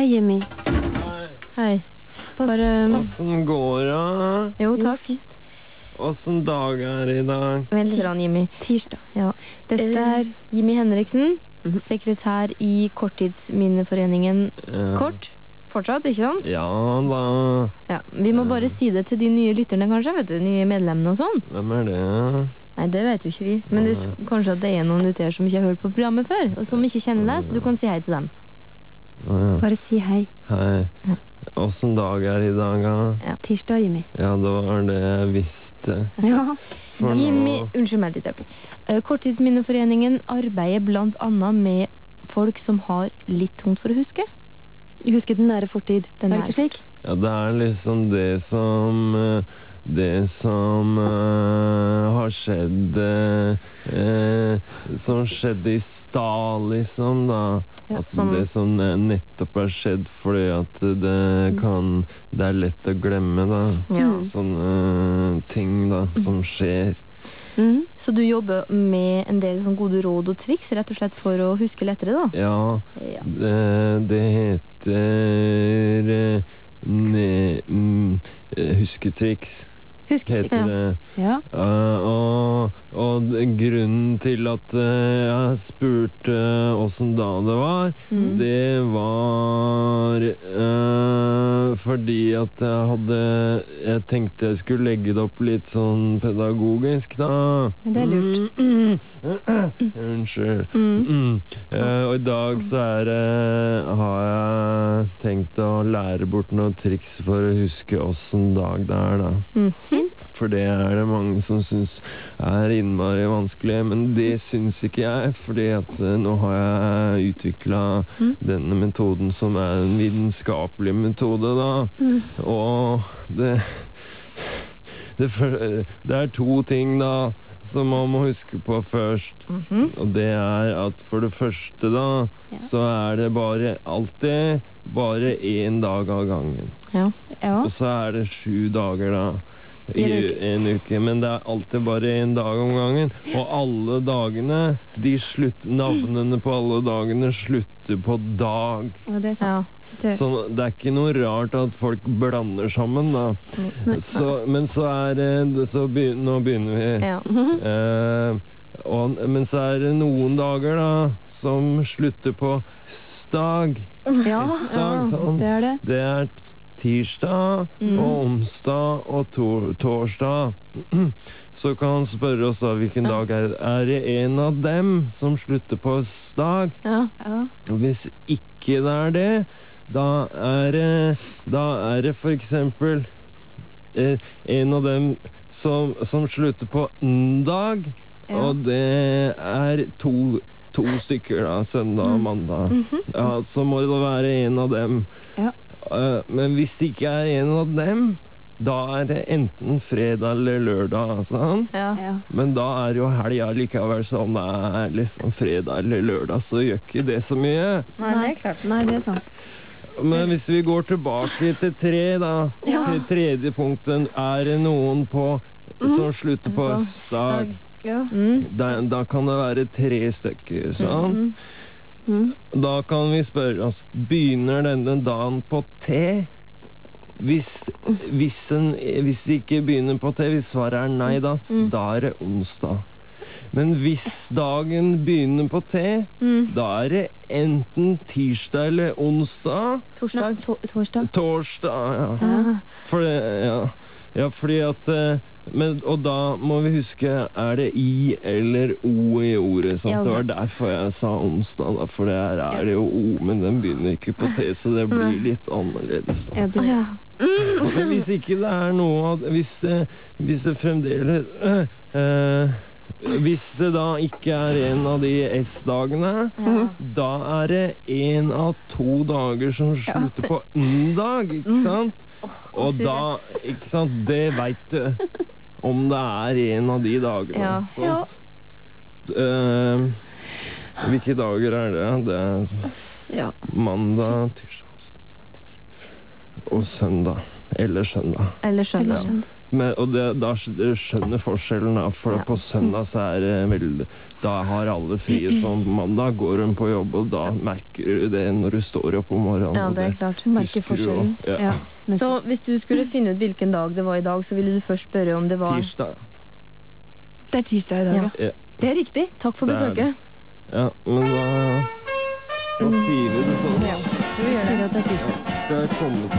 Hei, Jimmy. Hei. Bare... Hvordan går det? Jo, takk. Hvordan dag er det i dag? Vent litt, Jimmy. Tirsdag. Ja. Dette er Jimmy Henriksen, sekretær i Korttidsminneforeningen. Ja. Kort? Fortsatt, ikke sant? Ja da. Ja. Vi må bare si det til de nye lytterne, kanskje, vet du, nye medlemmene og sånn. Hvem er det? Nei, det vet jo ikke vi. Men kanskje at det er noen ute her som ikke har hørt på programmet før, og som ikke kjenner deg, så du kan si hei til dem. Bare si hei. Hei. Hvordan dag er det i dag, da? Ja. Tirsdag, Jimmy. Ja, det var det jeg visste. Ja. For Jimmy, nå... unnskyld meg litt. Korttidsminneforeningen arbeider blant annet med folk som har litt tungt for å huske. Husk den nære fortid. Den er ikke slik? Ja, det er liksom det som har skjedd som skjedde i stad, liksom, da. Ja, At det som nettopp har skjedd, fordi at det er lett å glemme, da. Ja. Sånne ting, da, som skjer. Så du jobber med en del sånn gode råd og triks, rett og slett for å huske lettere, da? Ja, Ja. det heter husketriks. Heter det. Ja. Og grunnen til at jeg spurte hvordan da det var, det var fordi at jeg tenkte jeg skulle legge det opp litt sånn pedagogisk, da. Det er lurt. Unnskyld. Og i dag så har jeg tenkt å lære bort noen triks for å huske hvordan dag det er, da. For det er det mange som synes er innmari vanskelig, men det synes ikke jeg, fordi at nå har jeg utviklet denne metoden som er en vitenskapelig metode, da. Og det er to ting, da, som man må huske på først. Og det er at for det første, da, så er det alltid bare en dag av gangen. Ja. Og så er det 7 dager, da. I en uke, men det er alltid bare en dag om gangen. Og alle dagene, navnene på alle dagene slutter på dag. Ja, det er sant. Så det er ikke noe rart at folk blander sammen, da. Men så er det nå begynner vi. Ja. Men så er det noen dager, da, som slutter på stag. Ja, Sånn. det er det. Det er tirsdag og onsdag og torsdag. Så kan han spørre oss da hvilken dag er det en av dem som slutter på stag. Ja. Hvis ikke det er det, da er det for eksempel en av dem som slutter på n-dag, og det er to stykker, da, søndag og mandag. Ja, så må det være en av dem. Ja. Men hvis det ikke er en av dem, da er det enten fredag eller lørdag, sånn. Ja. Men da er jo helga likevel, så om det er liksom fredag eller lørdag, så gjør ikke det så mye. Nei, det er klart. Nei, det er sant. Men hvis vi går tilbake til 3, da, til tredje punkten, er det noen som slutter på stag. Ja. Da kan det være 3 stykker, sånn. Da kan vi spørre oss, begynner denne dagen på T? Hvis det ikke begynner på T, hvis svaret er nei, da er det onsdag. Men hvis dagen begynner på T, da er det enten tirsdag eller onsdag. Torsdag, ja. Fordi at og da må vi huske, er det I eller O i ordet, sant? Det var derfor jeg sa onsdag, da, for er det jo O, men den begynner ikke på T, så det blir litt annerledes. Men hvis ikke det er noe av hvis det fremdeles hvis det da ikke er en av de S-dagene, da er det en av 2 dager som slutter på N-dag, ikke sant? Og da, ikke sant, det vet du, om det er en av de dagene. Hvilke dager er det? Det er mandag, tirsdag og søndag. Eller søndag. Og da skjønner forskjellen, da, for på søndag så det veldig, da har alle frie, sånn mandag går hun på jobb, og da merker du det når du står opp om morgenen. Ja, det klart, du merker forskjellen. Ja. Så hvis du skulle finne ut hvilken dag det var i dag, så ville du først spørre om det var... Tirsdag. Det tirsdag i dag, ja. Det riktig. Takk for besøket. Ja, men da sier vi det sånn. Ja, vi gjør det. Sier at det tirsdag. Skal jeg komme